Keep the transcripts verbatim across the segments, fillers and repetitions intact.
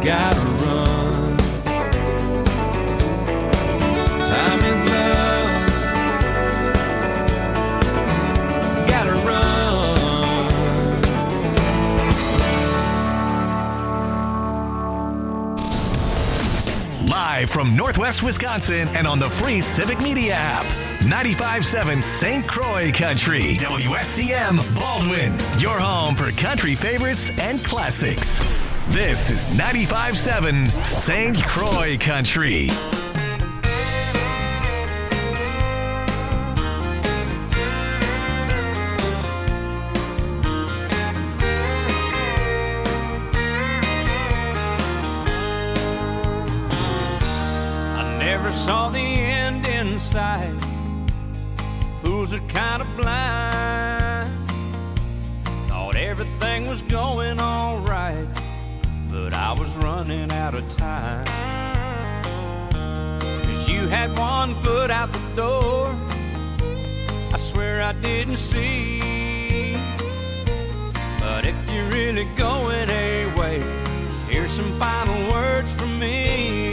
gotta run. Time is love, gotta run. Live from Northwest Wisconsin and on the free Civic Media app. ninety-five point seven Saint Croix Country. W S C M Baldwin. Your home for country favorites and classics. This is ninety-five point seven Saint Croix Country. Saw the end in sight. Fools are kind of blind. Thought everything was going all right, but I was running out of time. 'Cause you had one foot out the door, I swear I didn't see. But if you're really going away, here's some final words from me.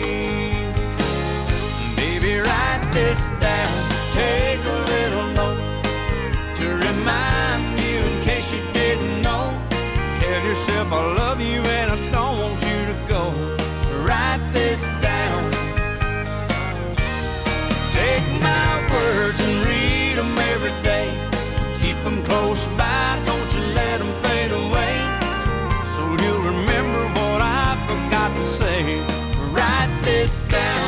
Write this down, take a little note to remind you in case you didn't know. Tell yourself I love you and I don't want you to go. Write this down. Take my words and read them every day. Keep them close by, don't you let them fade away. So you'll remember what I forgot to say. Write this down.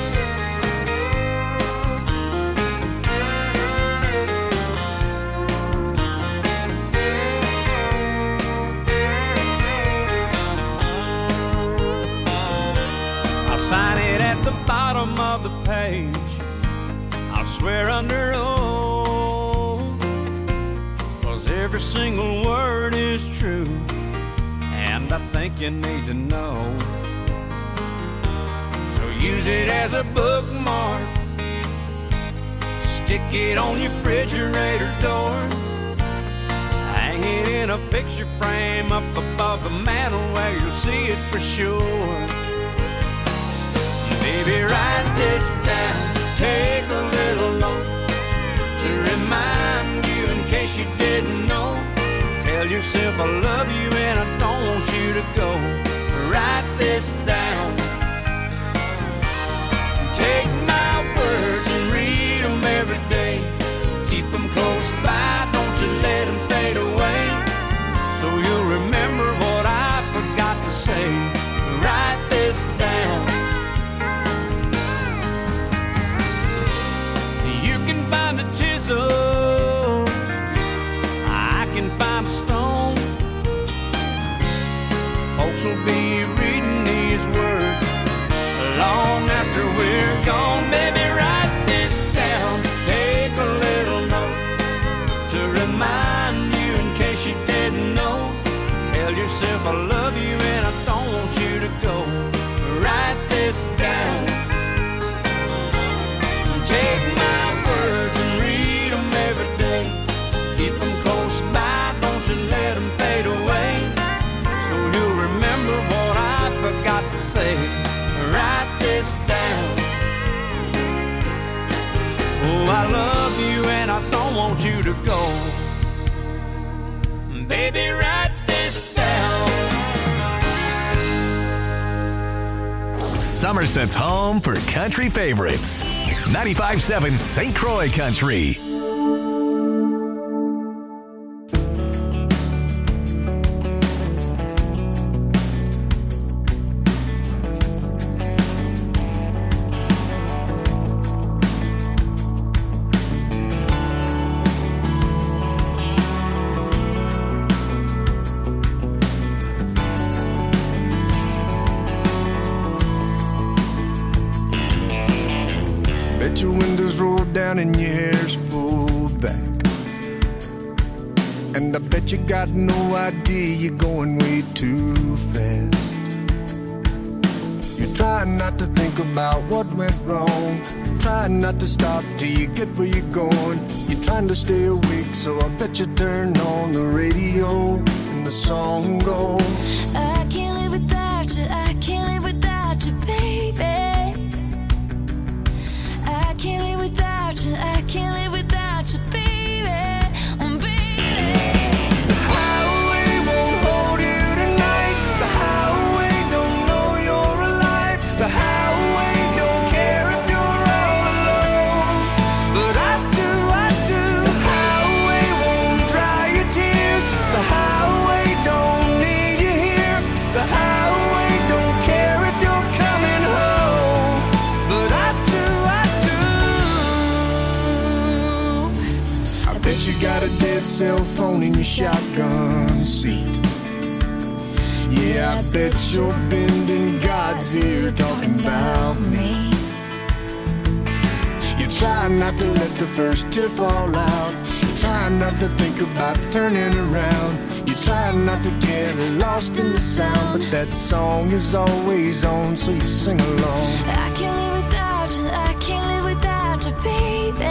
Sign it at the bottom of the page. I'll swear under oath, 'cause every single word is true, and I think you need to know. So use it as a bookmark, stick it on your refrigerator door, hang it in a picture frame up above the mantel where you'll see it for sure. Baby, write this down, take a little note to remind you in case you didn't know. Tell yourself I love you and I don't want you to go. Write this down. Take my words and read them every day. Keep them close by, don't you let them fade away. So you'll remember what I forgot to say. Write this down. Chisel, I can find a stone. Folks will be reading these words long after we're gone. Baby, write this down, take a little note to remind you in case you didn't know. Tell yourself I love you and I don't want you to go. Write this down. Take my words and read them every day. Keep them close by, don't you let them fade away. So you'll remember what I forgot to say. Write this down. Oh, I love you and I don't want you to go. Baby, write this down. Somerset's home for country favorites. ninety-five point seven Saint Croix Country. Your windows rolled down and your hair's pulled back, and I bet you got no idea you're going way too fast. You're trying not to think about what went wrong, trying not to stop till you get where you're going. You're trying to stay awake, so I bet you turn on the radio and the song goes, I can't live without you, I can't cell phone in your shotgun seat. Yeah, I bet you're bending God's ear talking about me. You try not to let the first tear fall out. You try not to think about turning around. You try not to get lost in the sound, but that song is always on, so you sing along. I can't live without you, I can't live without you, baby.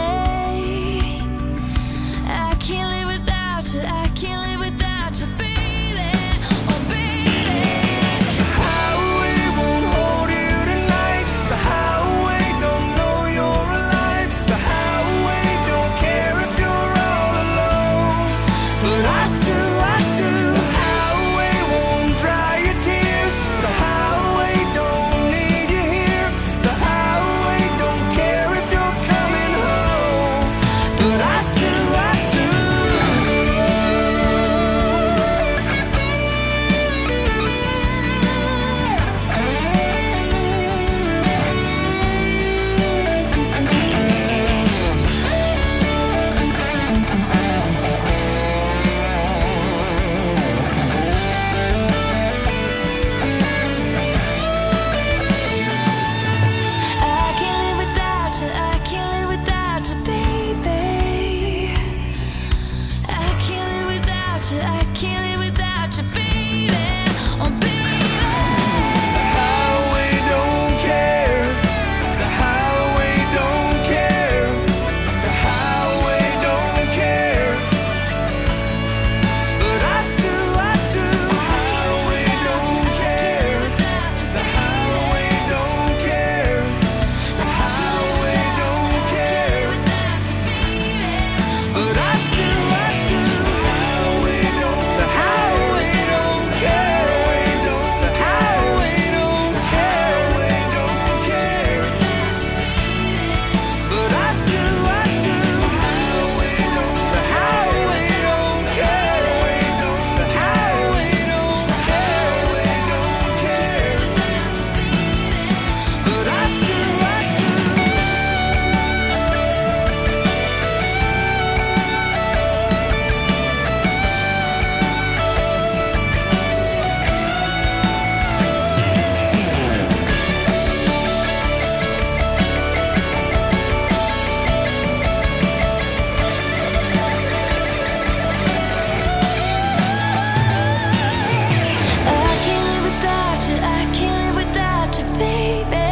I can't live without you, I can't live without you, baby. Oh, baby. The highway won't hold you tonight. The highway don't know you're alive. The highway don't care if you're all alone. But I do, I do. The highway won't dry your tears. The highway don't need you here. The highway don't care if you're coming home. But I do, I do. I can't live without you, I can't live without you, baby. I can't live without you, I can't live without you, baby. Oh, baby. The highway don't care. The highway don't care. The highway don't care. But I do, I do. The highway don't care. The highway don't care. The highway don't care. But I do, I do. The highway don't. The highway don't care. The highway don't care. Don't care. But I do, I do. The highway don't. The highway don't care. The highway don't care. Don't care. But I do, I do. I can't live without you, I can't live without you, baby.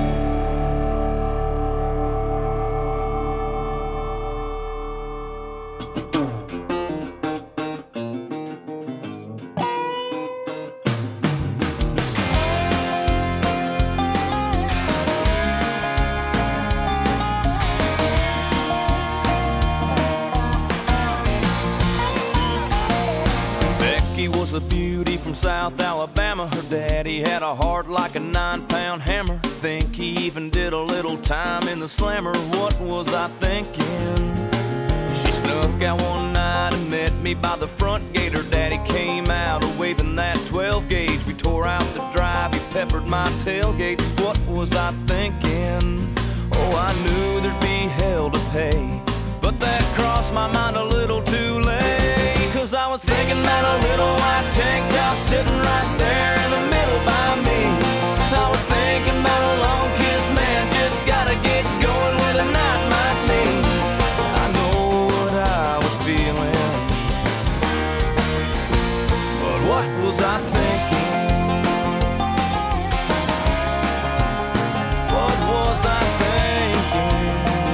Becky was a beauty from South Alabama. Her daddy had a heart like a nine-pound hammer. Think he even did a little time in the slammer. What was I thinking? She snuck out one night and met me by the front gate. Her daddy came out waving that twelve gauge. We tore out the drive, he peppered my tailgate. What was I thinking? Oh, I knew there'd be hell to pay, but that crossed my mind a little too late. Cause I was thinking about a little white tank top sitting right there in the middle by me. I was thinking about a long kiss, man, just gotta get going with a night might mean. I know what I was feeling, but what was I thinking? What was I thinking?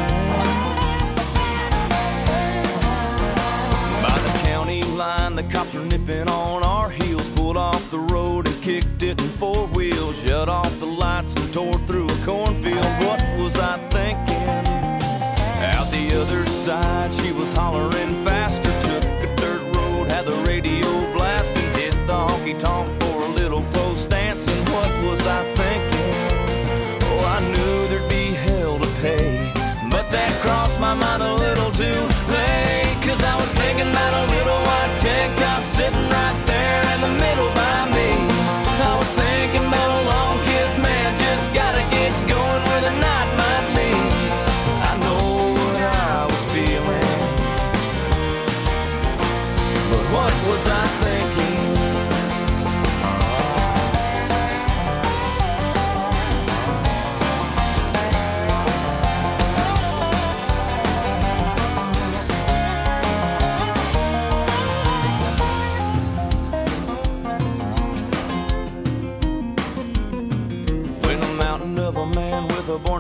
By the county line, the cops were nipping on our heels. Pulled off the road and kicked it in four wheels. Shut off the lights and tore through a cornfield. What was I thinking? Out the other side, she was hollering faster. Took a dirt road, had the radio blasting. Hit the honky-tonk for a little post dancing. What was I thinking? Oh, I knew there'd be hell to pay, but that crossed my mind a little too late. Cause I was thinking about a little white tank top sitting right there in the middle by me. I was thinking about a long kiss, man, just gotta get going where the night might lead. I know what I was feeling,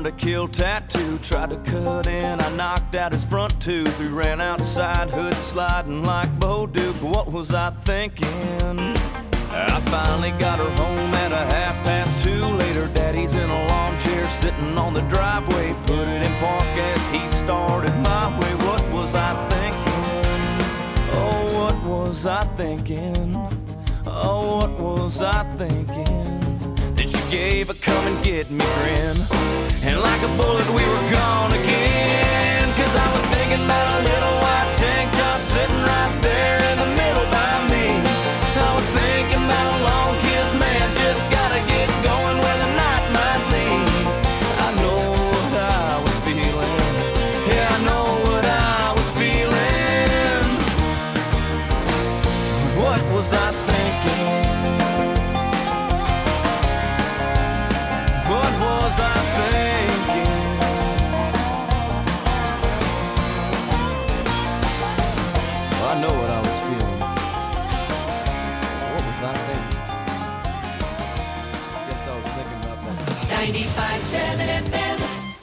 born to kill tattoo. Tried to cut in, I knocked out his front tooth. We ran outside, hood sliding like Bo Duke. What was I thinking? I finally got her home at a half past two. Later, Daddy's in a lawn chair sitting on the driveway. Put it in park as he started my way. What was I thinking? Oh, what was I thinking? Oh, what was I thinking? Then she gave a come and get me grin, and like a bullet we were gone again. Cause I was thinking about a little white tank top sitting right there in the middle by me. I was thinking about a long kiss, man, just gotta get going where the night might lead. I know what I was feeling, yeah, I know what I was feeling. What was I thinking? What was I thinking? Well, I know what I was feeling. What was I thinking? Guess I was thinking about that. ninety-five point seven F M.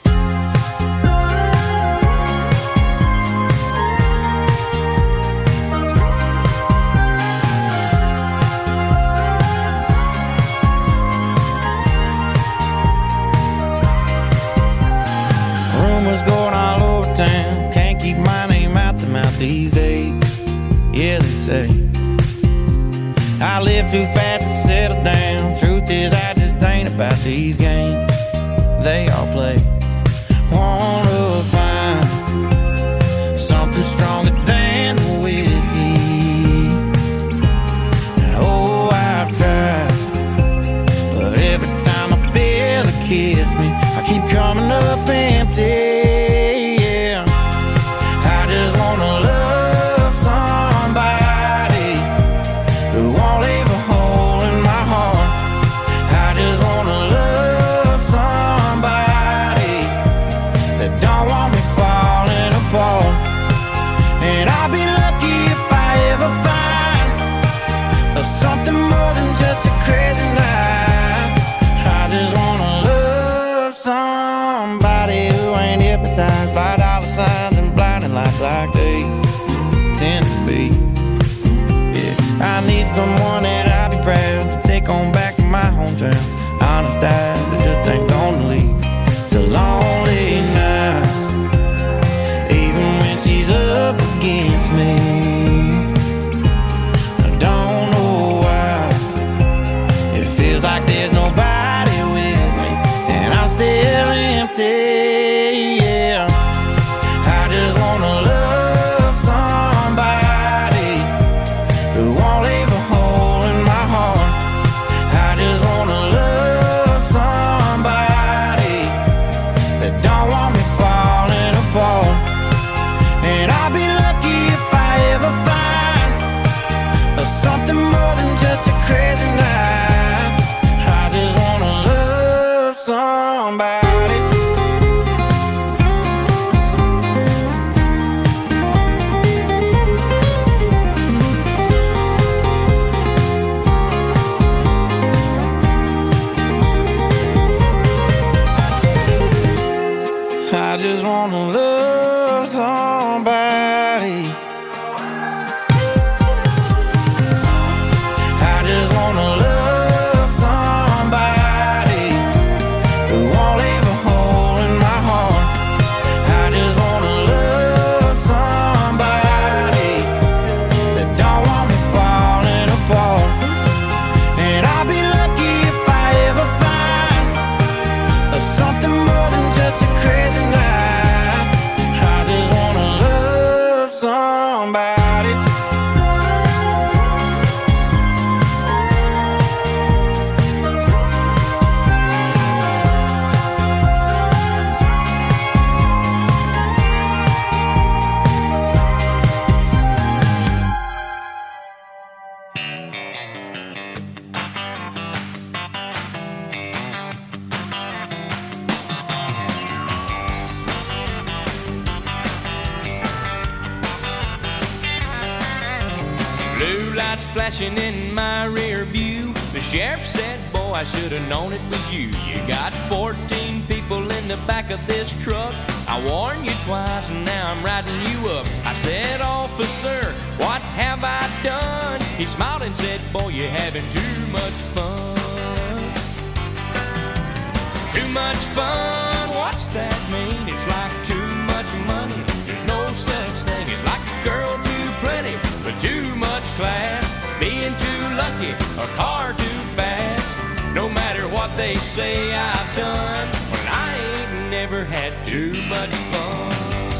Rumors going all over town, can't keep my name out the mouth these days. Yeah, they say I live too fast to settle down. Truth is, I just ain't about these games they all play. Wanna find something stronger than the whiskey. Oh, I've tried, but every time I feel it kiss me, I keep coming up empty. Yeah, I just wanna love somebody who won't leave a hole in my heart. I just wanna love somebody that don't want me falling apart. And I'll be lucky if I ever find something more than just a crazy night. I just wanna love somebody who ain't hypnotized by dollar signs and blinding lights like they tend to be. Yeah, I need someone that I'll be proud to take on back to my hometown. Honest eyes that just ain't gonna lead to lonely nights, even when she's up against me. I don't know why it feels like there's nobody with me, and I'm still empty. Yeah, I just wanna love somebody who won't leave a hole in my heart. I just wanna love somebody that don't want me falling apart. And I'll be lucky if I ever find something more than just a crazy night. I just wanna love somebody. I just wanna love somebody. I just wanna love somebody who won't leave a hole in my heart. I just wanna love somebody that don't want me falling apart. And I'll be lucky if I ever find something more than just a crazy night. I just wanna love somebody. Blue lights flashing in my rear view. The sheriff said, boy, I should have known it was you. You got fourteen people people in the back of this truck. I warned you twice and now I'm riding you up. I said, officer, what have I done? He smiled and said, boy, you're having too much fun. Too much fun, what's that mean? It's like too much money. There's no such thing. It's like a girl too pretty with too much class, being too lucky, a car too fast. No matter what they say I've done, well, I ain't never had too much fun.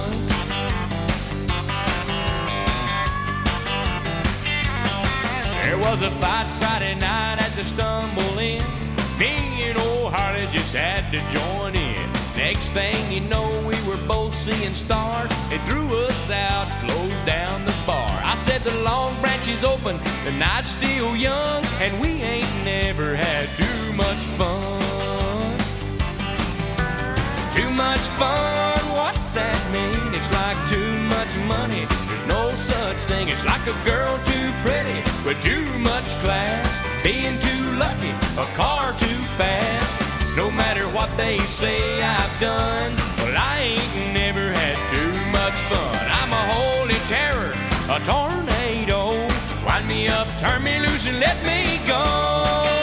There was a fight Friday night at the Stumble Inn. Me and old Harley just had to join in. Next thing you know, we were both seeing stars. They threw us out, closed down the bar. I said the Long Branch is open, the night's still young, and we ain't never had too much fun. Too much fun, what's that mean? It's like too much money. There's no such thing. It's like a girl too pretty with too much class, being too lucky, a car too fast. No matter what they say I've done, well, I ain't never had too much fun. I'm a holy terror, a tornado. Wind me up, turn me loose, and let me go.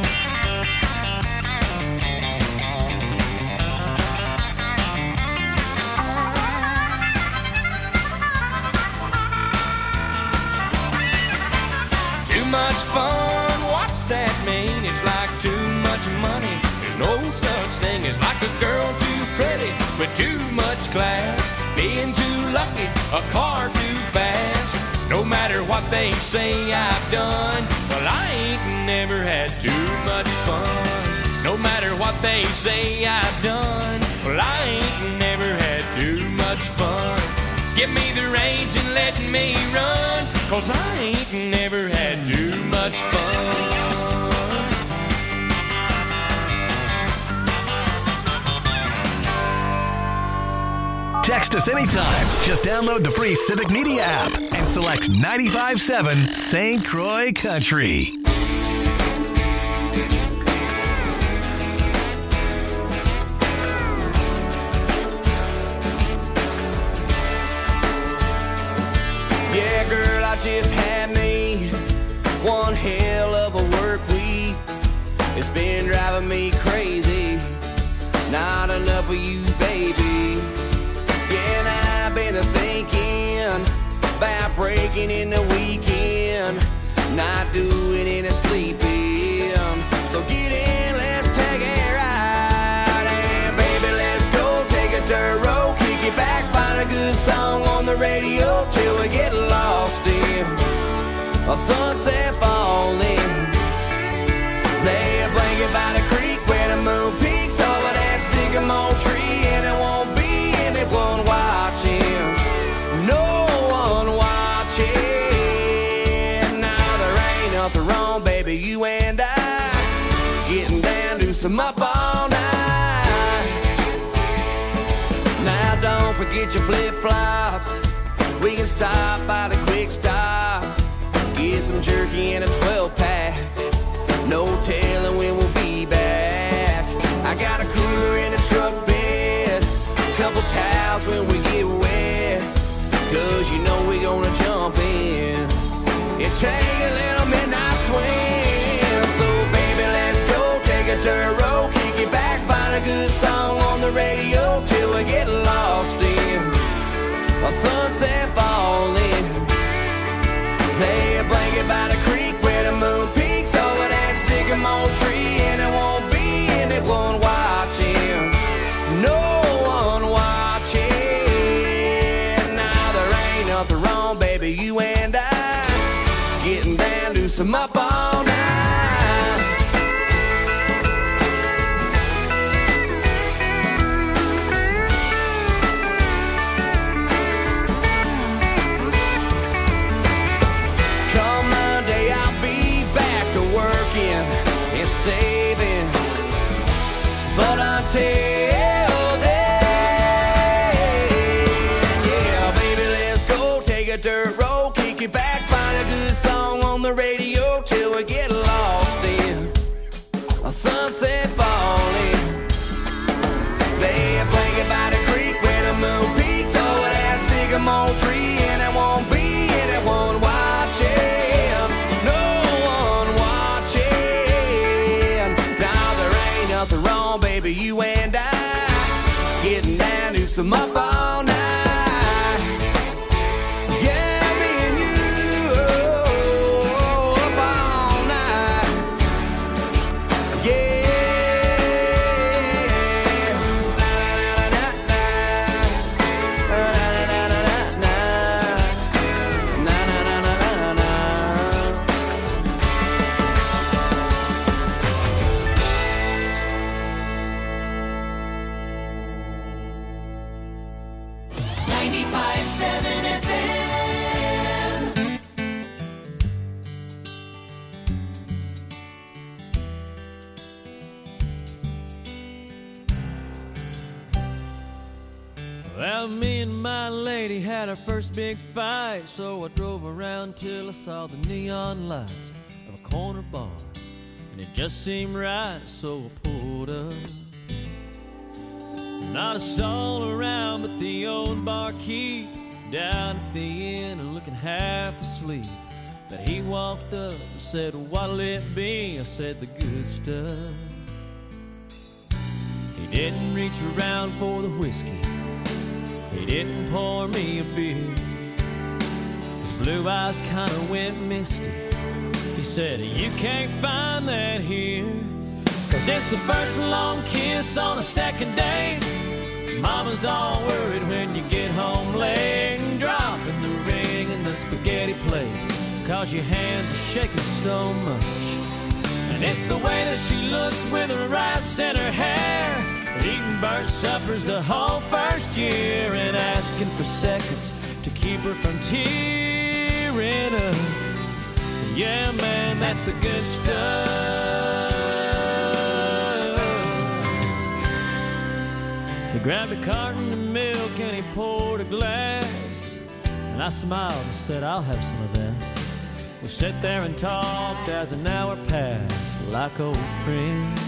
Too much fun, what's that mean? It's like too much money. There's no such thing as like a girl too pretty with too much class, being too lucky, a car too fast. No matter what they say I've done, well, I ain't never had too much fun. No matter what they say I've done, well, I ain't never had too much fun. Give me the reins and let me run, 'cause I ain't never had too much fun. Text us anytime. Just download the free Civic Media app and select ninety-five point seven Saint Croix Country. Yeah, girl, I just had me one hell of a work week. It's been driving me crazy. Not enough of you, baby. Yeah, and I've been thinking about breaking in the weekend, not doing any sleeping. So get in, let's take a ride. And baby, let's go take a dirt road, kick it back, find a good song on the radio till we get lost in a sunset falling. Lay a blanket by the creek where the moon peaks over that sycamore tree, and it won't be anyone watching, no one watching. Now there ain't nothing wrong, baby, you and I getting down to some up all night. Now don't forget your flip-flops. We can stop by the quick stop, get some jerky and a twelve pack. No telling when we'll be back. I got a cooler in the truck bed, couple towels when we get wet, 'cause you know we gonna jump in and take a little midnight swim. So baby, let's go take a dirt road, kick it back, find a good song on the radio till we get lost in a sunset falling. Lay a blanket by the creek where the moon peaks over that sycamore tree, and it won't be anyone watching, no one watching. Now there ain't nothing wrong, baby, you and I getting down to some up all night. Come Monday, I'll be back to working and saving, but until then, yeah, baby, let's go take a dirt road, kick it back, find a good song on the radio till we get lost in a sunset falling. Well, me and my lady had our first big fight, so I drove around till I saw the neon lights of a corner bar, and it just seemed right, so I pulled up. Not a soul around but the old barkeep down at the inn and looking half asleep. But he walked up and said, "What'll it be?" I said, "The good stuff." He didn't reach around for the whiskey, he didn't pour me a beer. His blue eyes kinda went misty. He said, "You can't find that here, 'cause it's the first long kiss on a second date. Mama's all worried when you get home late, and dropping the ring in the spaghetti plate, 'cause your hands are shaking so much. And it's the way that she looks with her rice in her hair, eating burnt suppers the whole first year, and asking for seconds to keep her from tearing up. Yeah, man, that's the good stuff." He grabbed a carton of milk and he poured a glass, and I smiled and said, "I'll have some of that." We sat there and talked as an hour passed like old friends.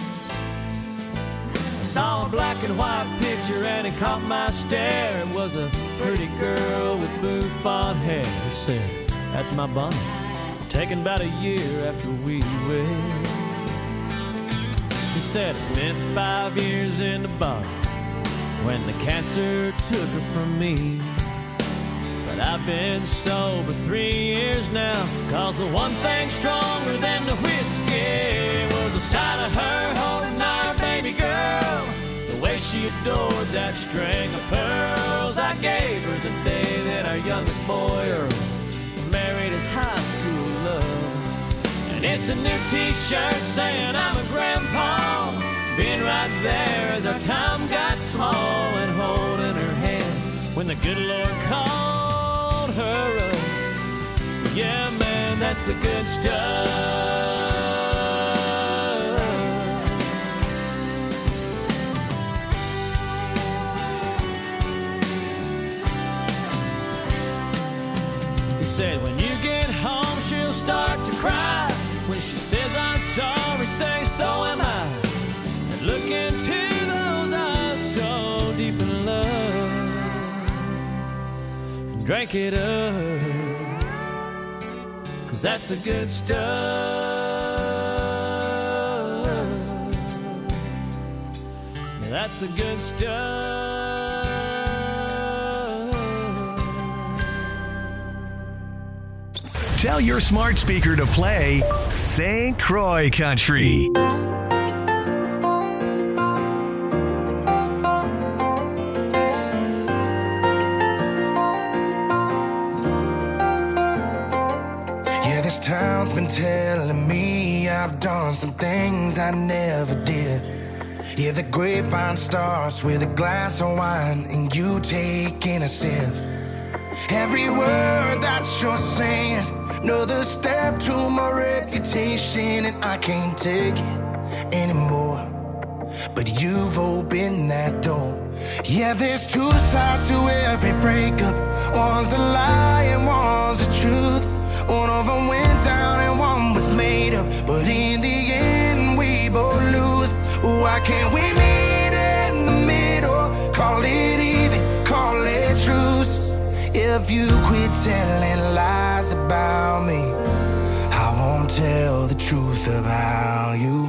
I saw a black and white picture and it caught my stare. It was a pretty girl with bouffant hair. He said, "That's my Bonnie, taken about a year after we wed." He said, "I spent five years in the bottom when the cancer took her from me. But I've been sober three years now, 'cause the one thing stronger than the whiskey was the sight of her holding our baby girl, the way she adored that string of pearls I gave her the day that our youngest boy Earl married his high school love. And it's a new t-shirt saying I'm a grandpa, being right there as our time got small, and holding her hand when the good Lord called her up. Yeah, man, that's the good stuff. He said, "When you get home, she'll start to cry. When she says I'm sorry, say so am I. And look into those eyes so deep in love, and drink it up, 'cause that's the good stuff. That's the good stuff." Tell your smart speaker to play Saint Croix Country. Yeah, this town's been telling me I've done some things I never did. Yeah, the grapevine starts with a glass of wine and you taking a sip. Every word that you're saying is another step to my reputation, and I can't take it anymore. But you've opened that door. Yeah, there's two sides to every breakup. One's a lie and one's the truth. One of them went down and one was made up, but in the end we both lose. Why can't we meet in the middle? Call it even, call it truce. If you quit telling lies about me, I won't tell the truth about you.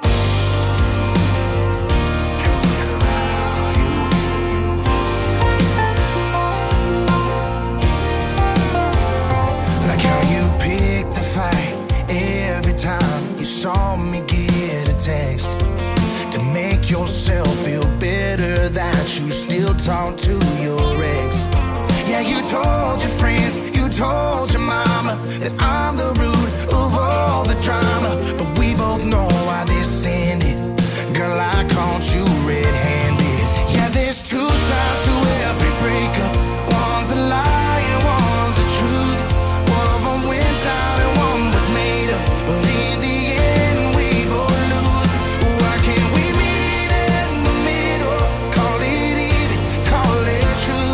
Like how you picked a fight every time you saw me get a text, to make yourself feel better that you still talk to your ex. Yeah, you told your friends, you told your mama that I'm the root of all the drama. But we both know why this ended. Girl, I caught you red-handed. Yeah, there's two sides to every breakup. One's a lie and one's the truth. One of them went down and one was made up, but in the end we both lose. Why can't we meet in the middle? Call it even, call it true.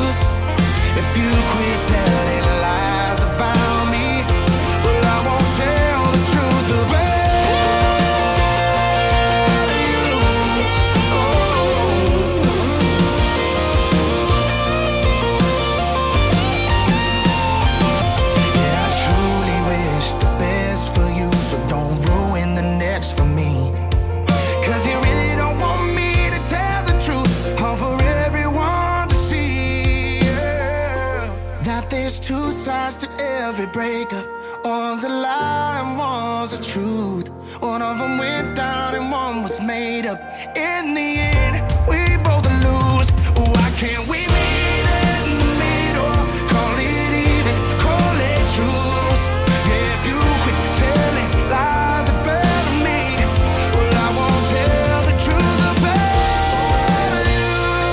every breakup. One's a lie and one's the truth. One of them went down and one was made up. In the end, we both lose. Why can't we meet in the middle? Call it even, call it truth. Yeah, if you quit telling lies about me, well, I won't tell the truth about you.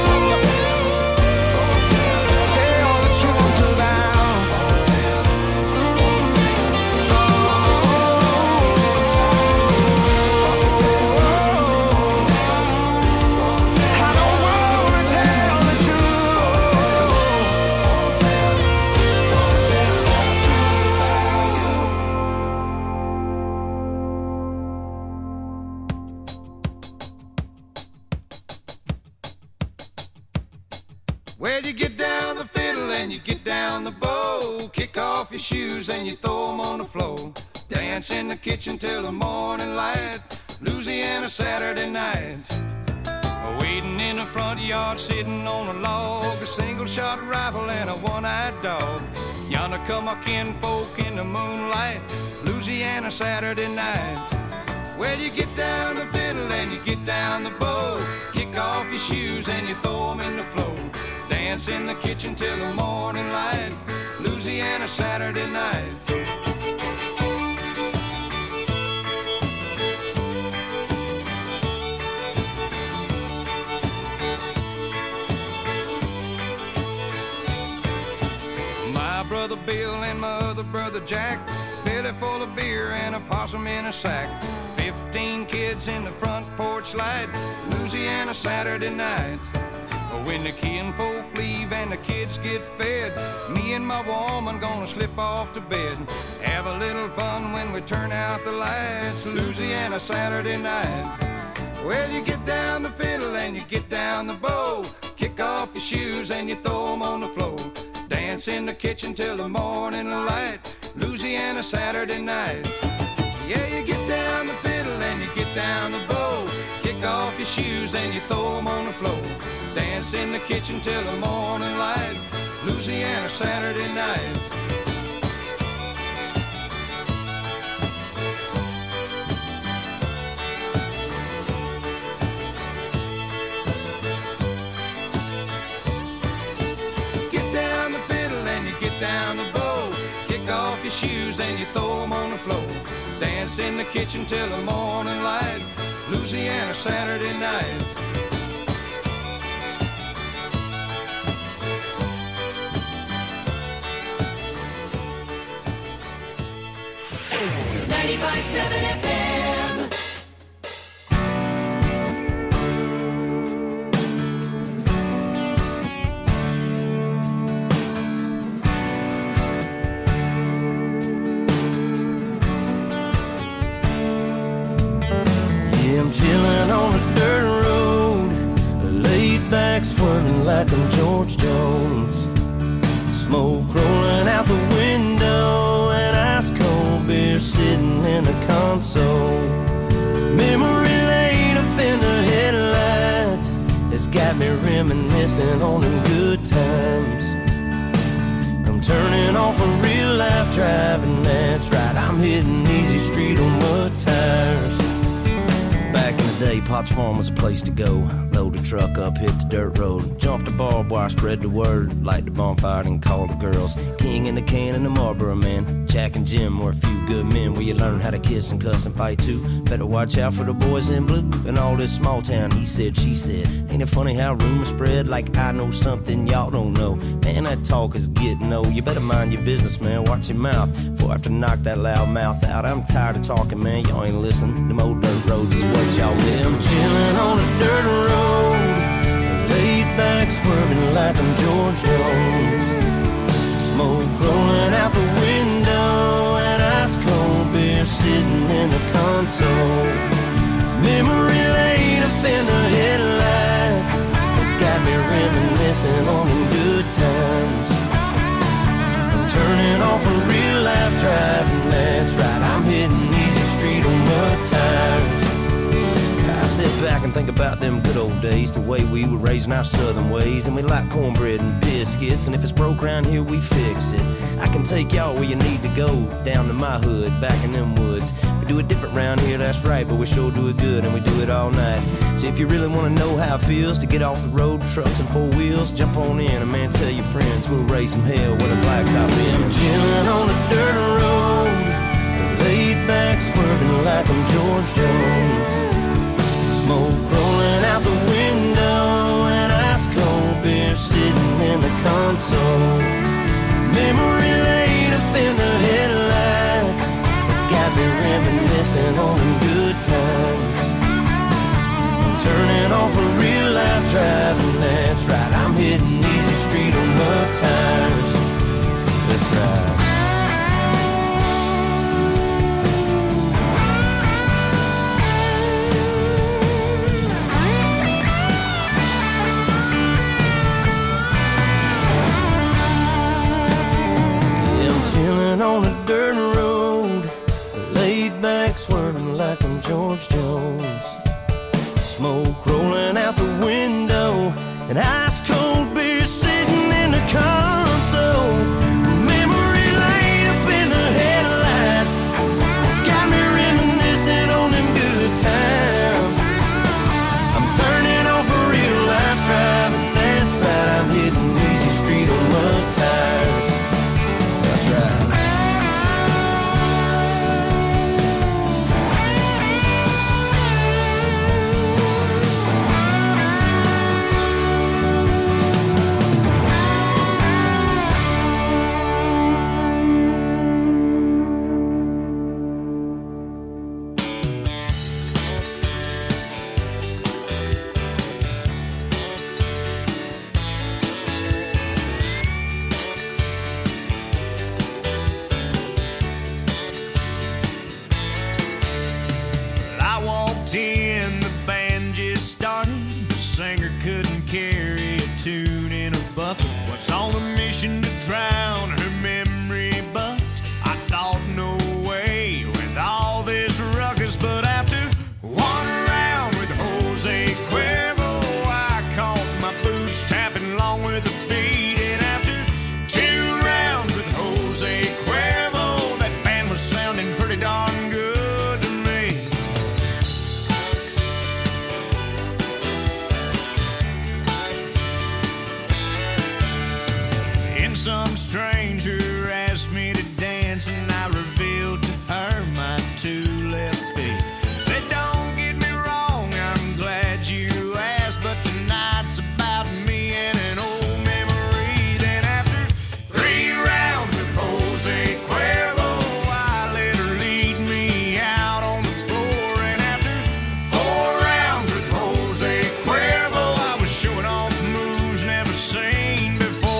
Tell the truth about. I don't wanna tell the Well, you get down the fiddle and you get down the bow. Kick off your shoes and you throw them on the floor. Dance in the kitchen till the morning light. Louisiana Saturday night. Waiting in the front yard, sitting on a log. A single shot rifle and a one-eyed dog. Yonder come my kinfolk in the moonlight. Louisiana Saturday night. Well, you get down the fiddle and you get down the bow. Kick off your shoes and you throw them in the floor. Dance in the kitchen till the morning light. Louisiana Saturday night. My brother Bill and my other brother Jack, belly full of beer and a possum in a sack. Fifteen kids in the front porch light. Louisiana Saturday night. When the kinfolk leave and the kids get fed, me and my woman gonna slip off to bed. Have a little fun when we turn out the lights. Louisiana Saturday night. Well, you get down the fiddle and you get down the bow. Kick off your shoes and you throw them on the floor. Dance in the kitchen till the morning light. Louisiana Saturday night. Yeah, you get down the fiddle and you get down the bow. Kick off your shoes and you throw them on the floor. Dance in the kitchen till the morning light. Louisiana Saturday night. Get down the fiddle and you get down the bow. Kick off your shoes and you throw them on the floor. Dance in the kitchen till the morning light. Louisiana Saturday night. ninety-five seven F M. Yeah, I'm chilling on a dirt road, laid back swerving like I'm George Jones. Smoke rolling out the window and ice cold beer sitting in the console. Memory laid up in the headlights, it's got me reminiscing on the good times. I'm turning off a real life driving, that's right, I'm hitting easy street on mud tires. Back in the day, Potts Farm was a place to go. Load the truck up, hit the dirt road. Jump the barbed wire, spread the word. Light the bonfire and call the girls. King and the can and the Marlboro man. Jack and Jim were a few good men where you learn how to kiss and cuss and fight too. Better watch out for the boys in blue. In all this small town, he said, she said. Ain't it funny how rumors spread like I know something y'all don't know? Man, that talk is getting old. You better mind your business, man. Watch your mouth before I have to knock that loud mouth out. I'm tired of talking, man. Y'all ain't listening. Them old dirt roads is what y'all miss. I'm chilling on a dirt road, laid back swerving like I'm George Jones. Smoke rolling out the window and ice cold beer sitting in the console. Memory laid up in the headlights, it's got me reminiscing on the good times. I'm turning off a real life driving, that's right, I'm hitting easy street on mud tires. I sit back and think about them good old days, the way we were raising our southern ways, and we like cornbread and biscuits, and if it's broke around here we fix it. I can take y'all where you need to go, down to my hood, back in them woods. We do it different round here, that's right, but we sure do it good, and we do it all night. So if you really want to know how it feels to get off the road, trucks and four wheels, jump on in, and man, tell your friends we'll raise some hell with a blacktop in. I'm chilling on the dirt road, laid back, swerving like I'm George Jones. Smoke rolling out the window, and ice cold beer sitting in the console. Memory laid up in the headlights, it's got me reminiscing on them good times. I'm turning off a real life driving, that's right. I'm hitting easy street on mud tires, that's right. On a dirt road, laid back, swerving like I'm George Jones. Smoke rolling out the window, and ice cold beer sitting in the console. Memory laid up in the headlights, it's got me reminiscing on them good times. I'm turning off a real life driving, that's right. I'm hitting easy street on mud tires, that's right. Was on a mission to drown her memory, but I thought no way with all this ruckus. But after one round with Jose Cuervo, I caught my boots tapping along with the beat. And after two rounds with Jose Cuervo, that band was sounding pretty darn good to me. Some stranger asked me to dance, and I revealed to her my two left feet. Said, don't get me wrong, I'm glad you asked, but tonight's about me and an old memory. Then after three rounds with Jose Cuervo, I let her lead me out on the floor. And after four rounds with Jose Cuervo, I was showing off moves never seen before.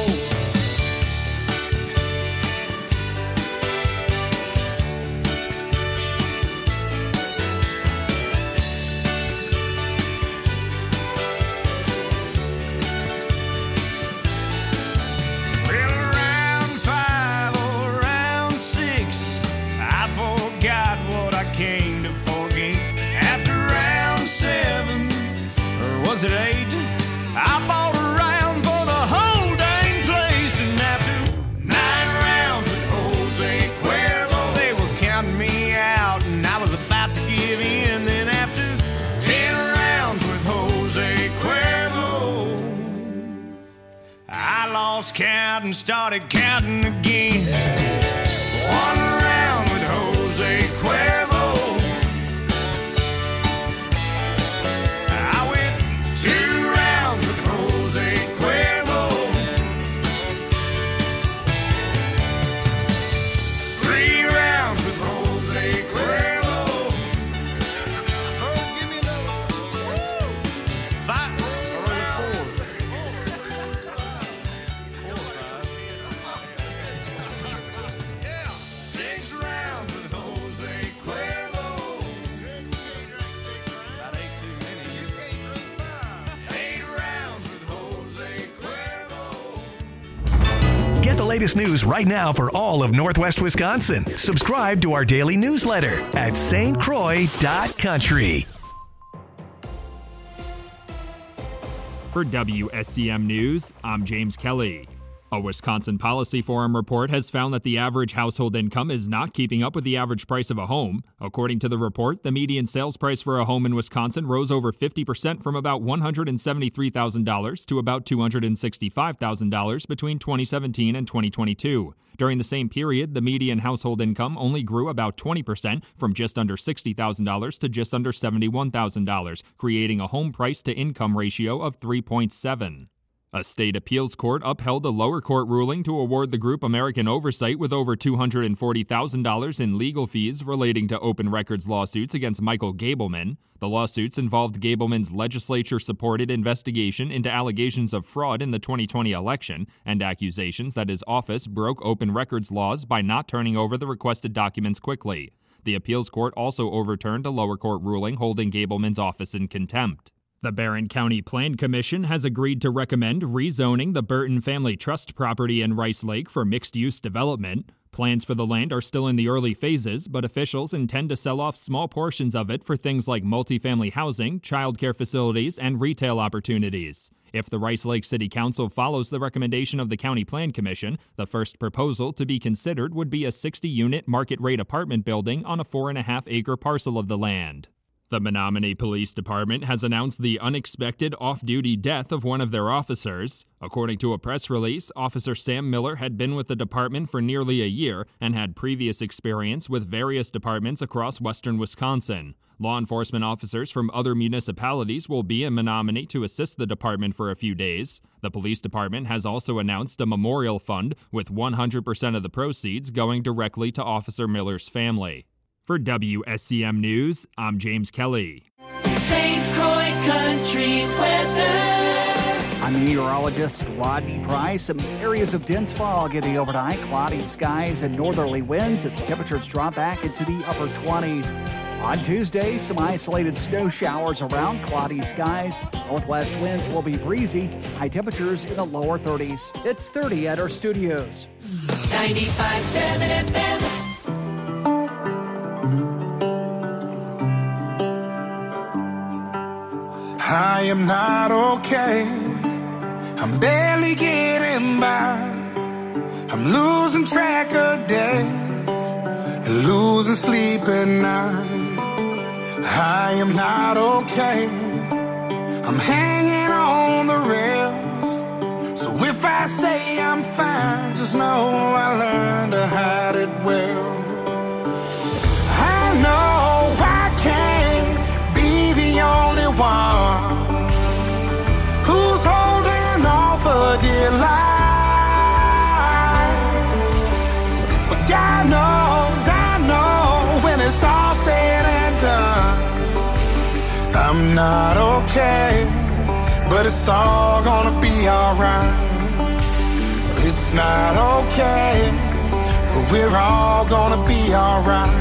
Was it eight? I bought a round for the whole dang place. And after nine rounds with Jose Cuervo, they were counting me out, and I was about to give in. Then after ten rounds with Jose Cuervo, I lost count and started counting again. One round with Jose Cuervo, two rounds with Jose Cuervo, three rounds with Jose Cuervo. Oh, give me another one. Five or four. Yeah, six rounds with Jose Cuervo. That ain't too many. Get the latest news right now for all of Northwest Wisconsin. Subscribe to our daily newsletter at S T Croix dot country. For W S C M News, I'm James Kelly. A Wisconsin Policy Forum report has found that the average household income is not keeping up with the average price of a home. According to the report, the median sales price for a home in Wisconsin rose over fifty percent from about one hundred seventy-three thousand dollars to about two hundred sixty-five thousand dollars between twenty seventeen and twenty twenty-two. During the same period, the median household income only grew about twenty percent from just under sixty thousand dollars to just under seventy-one thousand dollars, creating a home price to income ratio of three point seven. A state appeals court upheld a lower court ruling to award the group American Oversight with over two hundred forty thousand dollars in legal fees relating to open records lawsuits against Michael Gableman. The lawsuits involved Gableman's legislature-supported investigation into allegations of fraud in the twenty twenty election and accusations that his office broke open records laws by not turning over the requested documents quickly. The appeals court also overturned a lower court ruling holding Gableman's office in contempt. The Barron County Plan Commission has agreed to recommend rezoning the Burton Family Trust property in Rice Lake for mixed-use development. Plans for the land are still in the early phases, but officials intend to sell off small portions of it for things like multifamily housing, childcare facilities, and retail opportunities. If the Rice Lake City Council follows the recommendation of the County Plan Commission, the first proposal to be considered would be a sixty-unit market-rate apartment building on a four and a half acre parcel of the land. The Menominee Police Department has announced the unexpected off-duty death of one of their officers. According to a press release, Officer Sam Miller had been with the department for nearly a year and had previous experience with various departments across western Wisconsin. Law enforcement officers from other municipalities will be in Menominee to assist the department for a few days. The police department has also announced a memorial fund with one hundred percent of the proceeds going directly to Officer Miller's family. For W S C M News, I'm James Kelly. Saint Croix Country weather. I'm meteorologist Rodney Price. Some areas of dense fog in the overnight, cloudy skies and northerly winds as temperatures drop back into the upper twenties. On Tuesday, some isolated snow showers around, cloudy skies. Northwest winds will be breezy, high temperatures in the lower thirties. It's thirty at our studios. ninety-five point seven F M. I am not okay. I'm barely getting by. I'm losing track of days and losing sleep at night. I am not okay. I'm hanging on the rails. So if I say I'm fine, just know I learned to hide it well. I know I can't be the only one who's holding on for dear life, but God knows, I know, when it's all said and done, I'm not okay, but it's all gonna be alright. It's not okay, but we're all gonna be alright.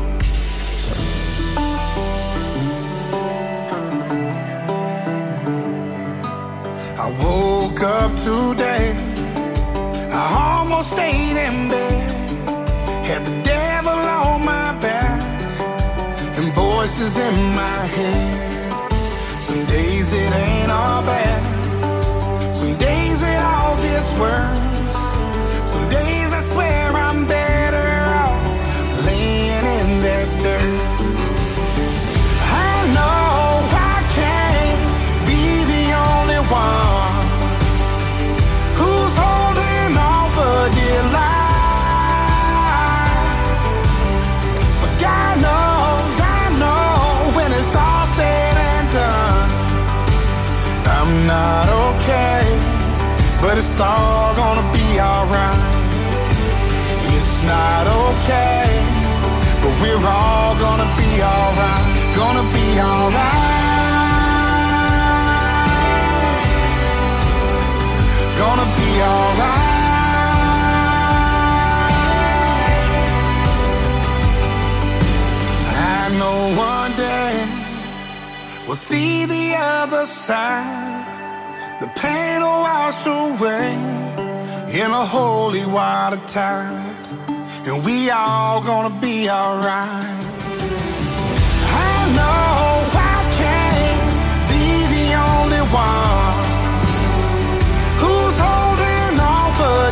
I woke up today, I almost stayed in bed, had the devil on my back, and voices in my head. Some days it ain't all bad, some days it all gets worse. Some days I swear I'm better off laying in that dirt. I know I can't be the only one who's holding on for dear life, but God knows, I know, when it's all said and done, I'm not okay, but it's all gonna be alright. It's not okay, but we're all gonna be alright, gonna be alright. Gonna be alright. I know one day we'll see the other side. The pain will wash away in a holy water tide, and we all gonna be alright. I know I can't be the only one who's holding on for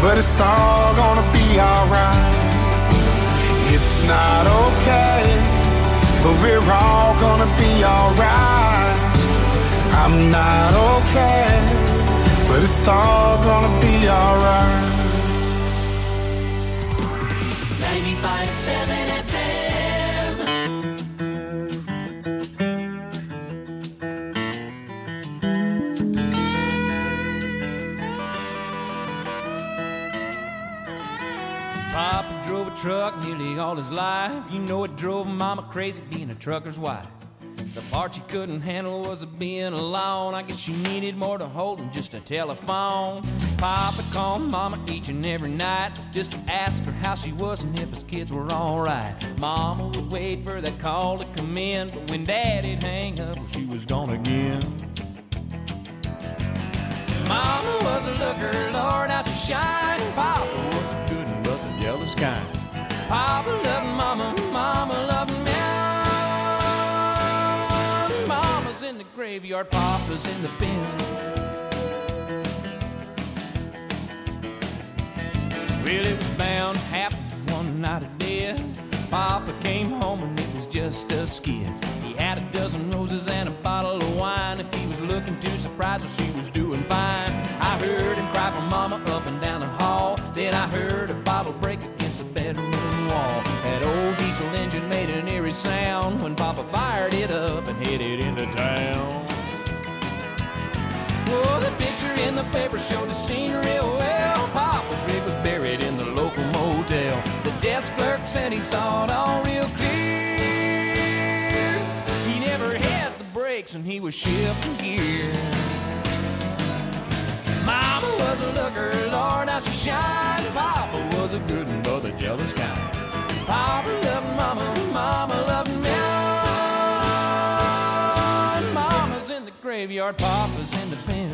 but it's all gonna be alright. It's not okay, but we're all gonna be alright. I'm not okay, but it's all gonna be alright. ninety-five point seven F M. Papa drove a truck nearly all his life. You know it drove Mama crazy being a trucker's wife. The part she couldn't handle was being alone. I guess she needed more to hold than just a telephone. Papa called Mama each and every night just to ask her how she was and if his kids were alright. Mama would wait for that call to come in, but when Daddy'd hang up, well, she was gone again. Mama was a looker, Lord, how she shined. Papa was a good one, but the jealous kind. Papa loved Mama, Mama loved me. Mama's in the graveyard, Papa's in the pen. Well, it was bound to happen one night of death. Papa came home and it was just us kids. He had a dozen roses and a bottle of wine. If he was looking too surprised, well, she was doing fine. I heard him cry for Mama up and down the hall. Then I heard a bottle break against the bedroom wall. That old diesel engine made an eerie sound when Papa fired it up and headed into town. Oh, the picture in the paper showed the scene real well. Papa's rig was buried in the local motel. The desk clerk said he saw it all real clear. He never had the brakes and he was shifting gear. Mama was a looker, Lord, how she shined. Papa was a good one, but the jealous kind. Papa loved Mama, Mama loved me. Mama's in the graveyard, Papa's in the pen.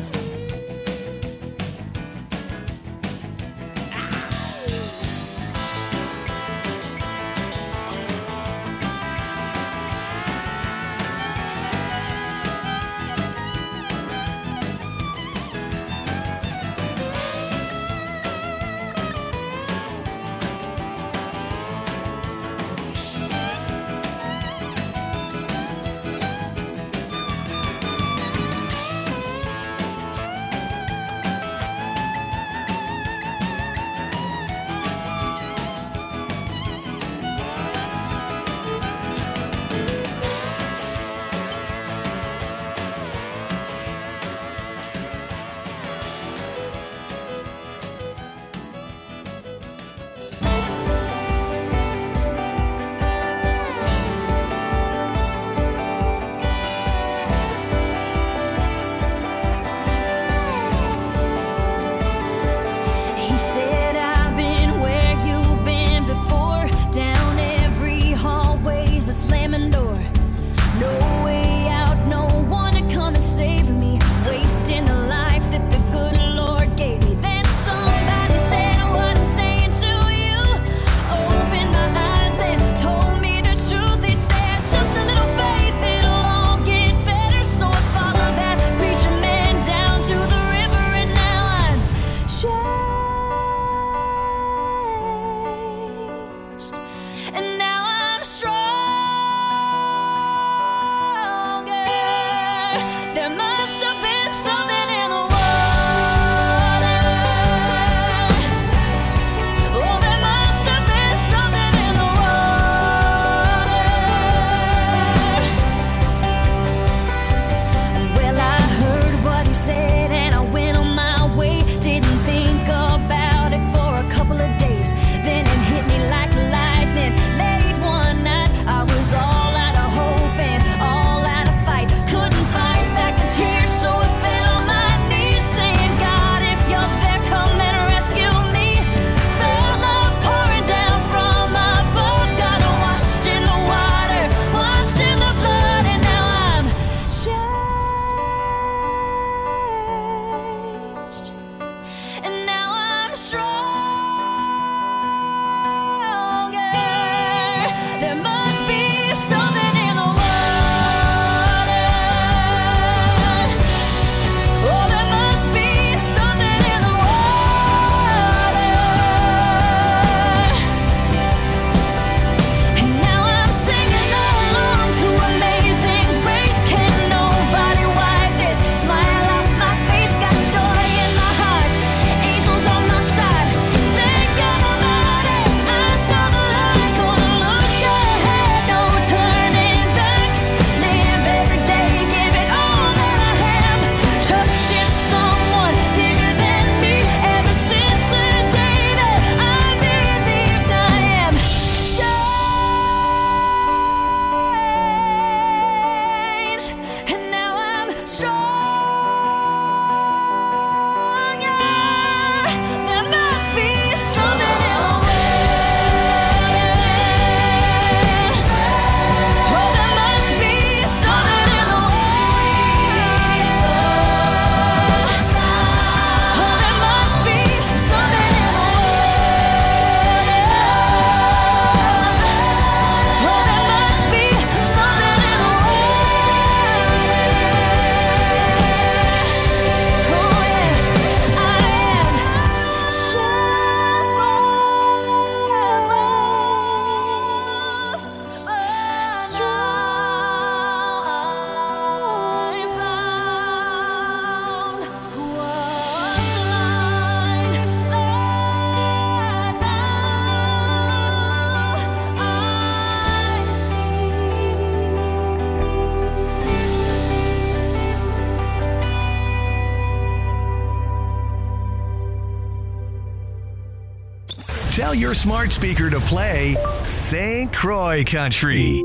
Tell your smart speaker to play Saint Croix Country.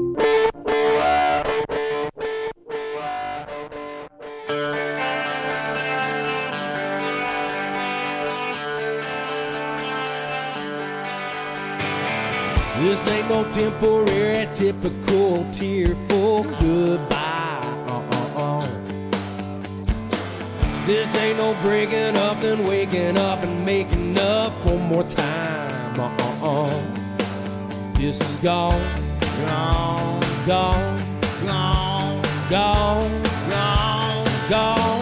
This ain't no temporary, typical, tearful goodbye. Uh-uh-uh. This ain't no breaking up and waking up and making up one more time. Uh-uh-uh. This is gone, gone, gone, gone, gone, gone, gone.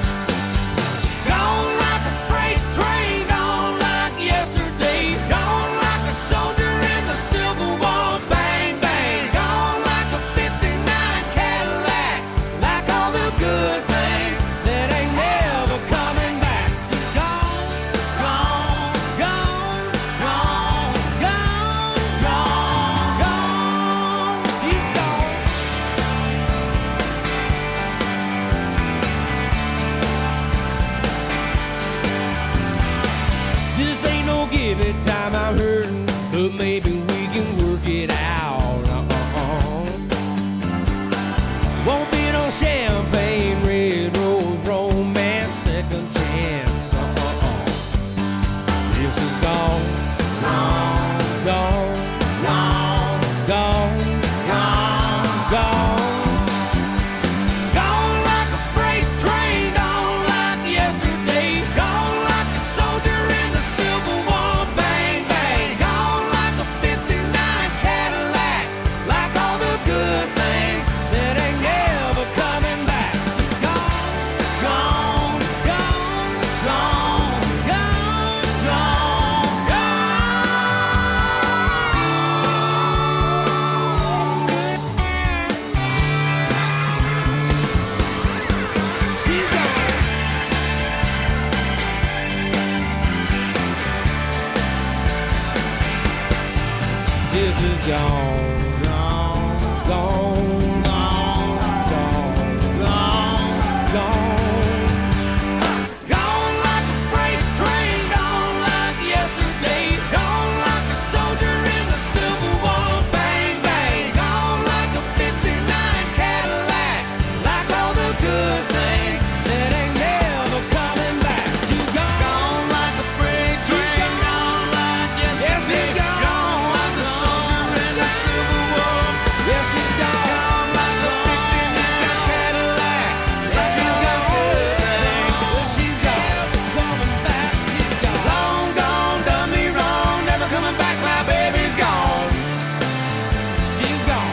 Gone like a freight train, gone like yesterday, gone like a soldier in the Civil War. Bang, bang, gone like a fifty-nine Cadillac, like all the good things that ain't never coming back. Gone, gone, gone, gone, gone, gone, gone. She's gone. This ain't no give it time, I'm hurting, but maybe we can work it out. Uh-uh-uh. Won't be no champagne, red rose, romance, second chance. Uh-uh-uh. This is gone, gone, gone, gone, gone, gone, gone. Gone like a freight train, gone like yesterday, gone like a soldier in the Civil War. Bang, bang, gone like a fifty-nine Cadillac, like all the good things that ain't never coming back. Gone, gone, gone, gone, gone, gone, gone. She's gone. This is gone, gone, gone, gone, gone, gone, gone. Gone like a freight train, gone like yesterday, gone like a soldier in the Civil War. Bang, bang, gone like a fifty-nine Cadillac, like all the good things that ain't never coming back. You gone, gone like a freight train, gone like yesterday. Yes, she's gone, gone like a soldier in the Civil War. Yes, she's gone, gone like a fifty-nine Cadillac, like all the good things. Well, she's gone, coming back. She's gone, long gone, done me wrong, never coming back. My baby's gone. She's gone.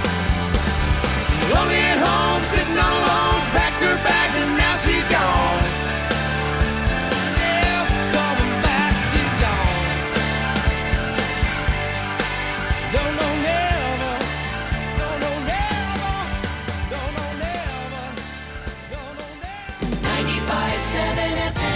Lonely at home, sitting all alone, packed her bags and now she's gone. Never coming back, she's gone. No, no, never. No, no, never. No, no, never. No, no, never. ninety-five point seven F M.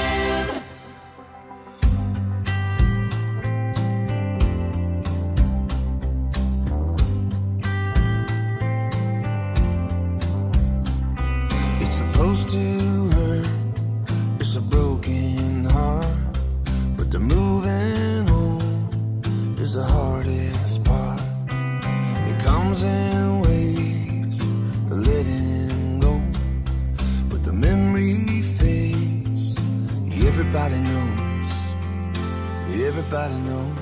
It's supposed to hurt, it's a broken heart, but the moving on is the hardest part. It comes in waves, the letting go, but the memory fades. Everybody knows, everybody knows.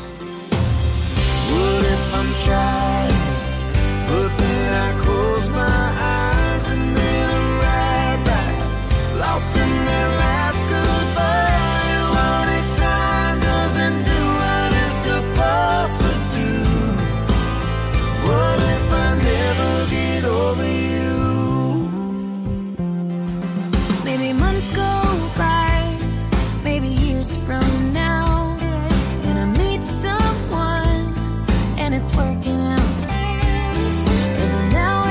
What if I'm trying, but then I close my eyes and then right back, lost in that last goodbye. What if time doesn't do what it's supposed to do? What if I never get over you? Maybe months go by, maybe years from now, and I meet someone and it's working out. Every now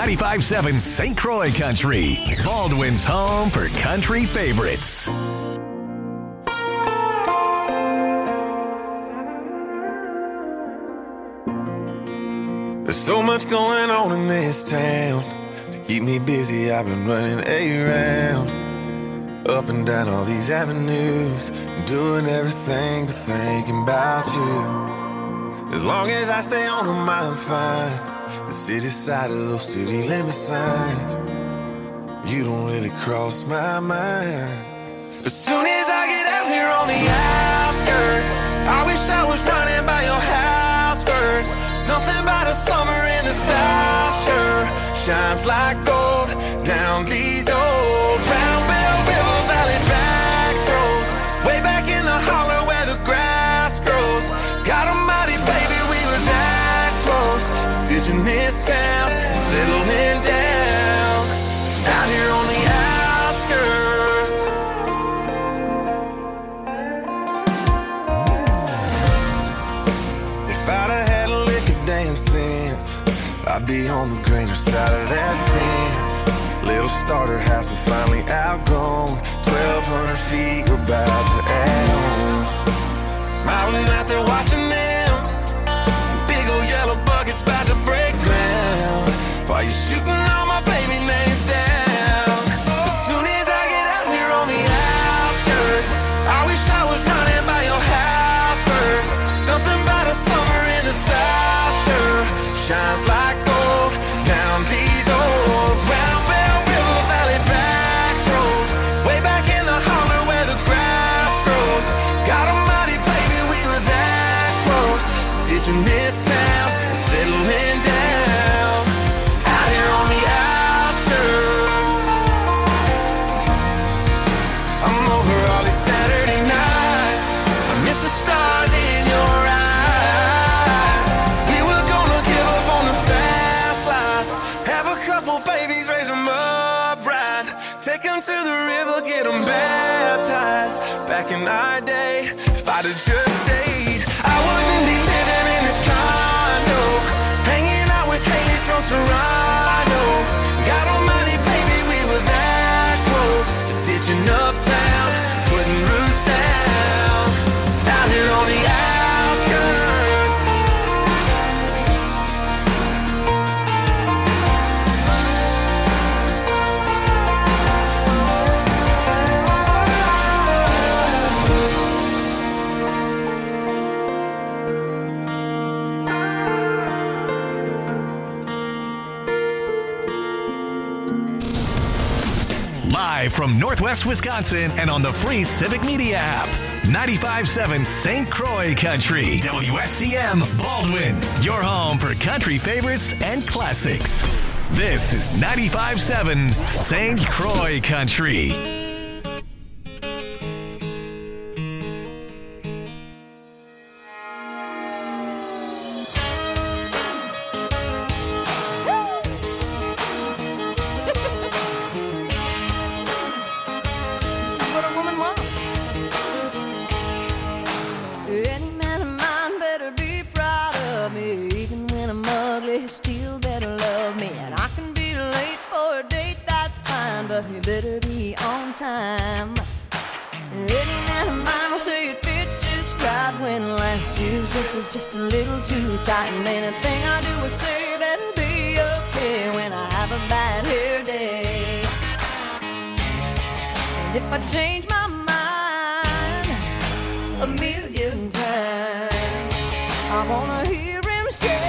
ninety-five seven Saint Croix Country, Baldwin's home for country favorites. There's so much going on in this town. To keep me busy, I've been running around, up and down all these avenues, doing everything but thinking about you. As long as I stay on them, I'm fine. The city side of those city limit signs, you don't really cross my mind. As soon as I get out here on the outskirts, I wish I was running by your house first. Something about a summer in the South sure shines like gold down these old Round Bell River Valley back roads, way back in the holler where the grass grows. God almighty, baby, we were that close to ditching this town, settling down out here on the outskirts. If I'd have had a lick of damn sense, I'd be on the greener side of that fence. Little starter house we finally outgrown, twelve hundred feet we're about to add on. Smiling out there watching them, big old yellow buckets about to break ground, while you're shooting all my baby names down. As soon as I get out here on the outskirts, I wish I was running by your house first. Something about a summer in the South sure shines like gold down these old Round Bell River Valley back roads, way back in the holler where the grass grows. God almighty, baby, we were that close to ditching this town and settling down out here on the outskirts. I'm over all these Saturday nights, I miss the stars in your eyes. We were gonna give up on the fast life, have a couple babies, raise them up right, take them to the river, get them baptized. Back in our day, if I'd have just stayed, I wouldn't be living in this condo, hanging out with Haley from Toronto. God almighty, baby, we were that close to ditching uptown, putting roots down out here on the outskirts. Live from Northwest Wisconsin and on the free Civic Media app. ninety-five seven Saint Croix Country. W S C M Baldwin. Your home for country favorites and classics. This is ninety-five seven Saint Croix Country. This is what a woman wants. Any man of mine better be proud of me. Even when I'm ugly, he still better love me. And I can be late for a date, that's fine, but you better be on time. Any man of mine will say it fits just right when last year's dress is just a little too tight. And anything I do or say better be okay when I have a bad hair day. And if I change my mind a million times, I wanna hear him say